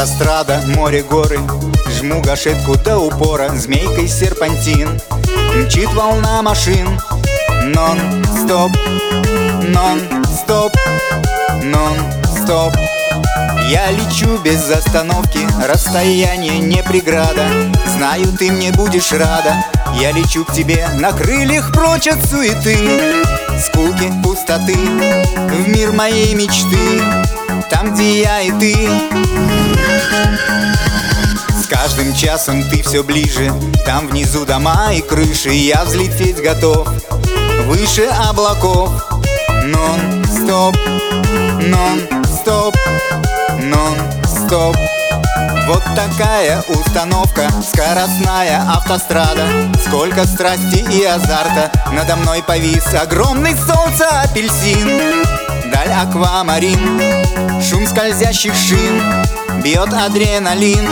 Автострада, море, горы, жму гашетку до упора, змейкой серпантин, мчит волна машин. Нон-стоп, нон-стоп, нон-стоп. Я лечу без остановки, расстояние не преграда. Знаю, ты мне будешь рада. Я лечу к тебе на крыльях прочь от суеты, скуки, пустоты, в мир моей мечты, там, где я и ты. С каждым часом ты все ближе, там внизу дома и крыши. Я взлететь готов выше облаков. Нон-стоп, нон-стоп, нон-стоп. Вот такая установка, скоростная автострада. Сколько страсти и азарта, надо мной повис огромный солнце апельсин. Даль аквамарин, шум скользящих шин, бьет адреналин.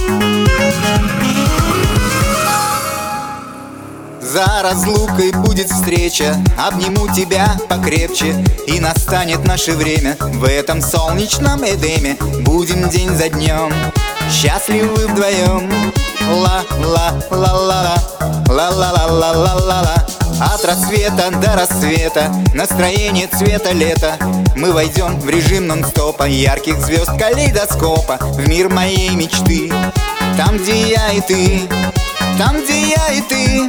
За разлукой будет встреча, обниму тебя покрепче, и настанет наше время. В этом солнечном Эдеме будем день за днем счастливы вдвоем. Ла-ла-ла-ла-ла, ла-ла-ла-ла-ла-ла. От рассвета до рассвета, настроение цвета лета. Мы войдем в режим нон-стопа, ярких звезд калейдоскопа, в мир моей мечты, там, где я и ты, там, где я и ты.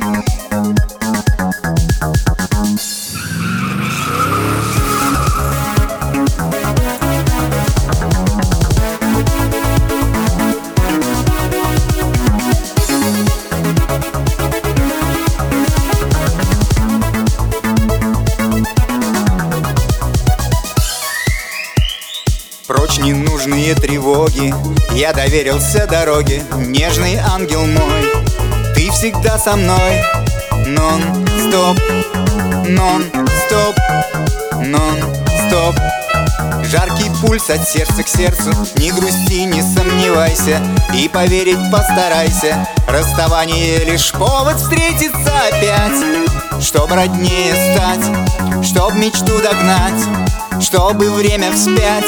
Прочь ненужные тревоги, я доверился дороге. Нежный ангел мой, ты всегда со мной. Нон-стоп, нон-стоп, нон-стоп. Жаркий пульс от сердца к сердцу, не грусти, не сомневайся, и поверить постарайся. Расставание лишь повод встретиться опять, чтоб роднее стать, чтоб мечту догнать, чтобы время вспять.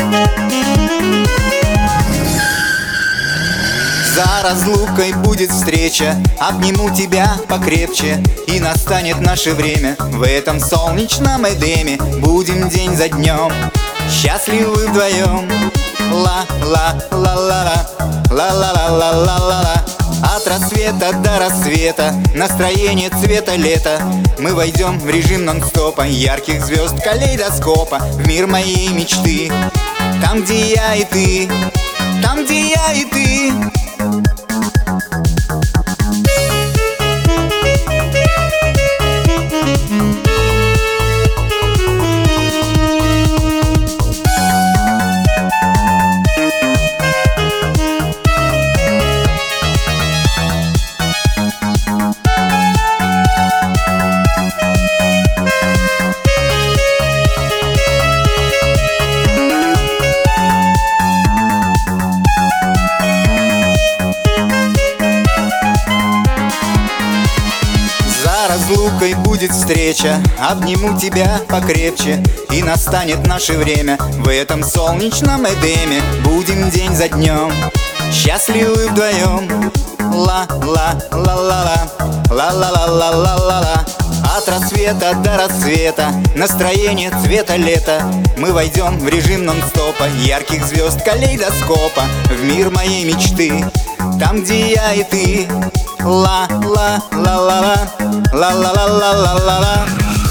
За разлукой будет встреча, обниму тебя покрепче, и настанет наше время. В этом солнечном Эдеме будем день за днем счастливы вдвоем. Ла-ла-ла-ла-ла, ла-ла-ла-ла-ла-ла. От рассвета до рассвета, настроение цвета лета. Мы войдем в режим нон-стопа, ярких звезд калейдоскопа, в мир моей мечты, там, где я и ты, там, где я и ты. Разлукой будет встреча, обниму тебя покрепче, и настанет наше время. В этом солнечном Эдеме будем день за днем счастливы вдвоем. Ла-ла-ла-ла-ла, ла-ла-ла-ла-ла-ла. От рассвета до рассвета, настроение цвета лета. Мы войдем в режим нон-стопа, ярких звезд калейдоскопа, в мир моей мечты, там, где я и ты. Ла-ла-ла-ла-ла, ла-ла-ла-ла-ла-ла.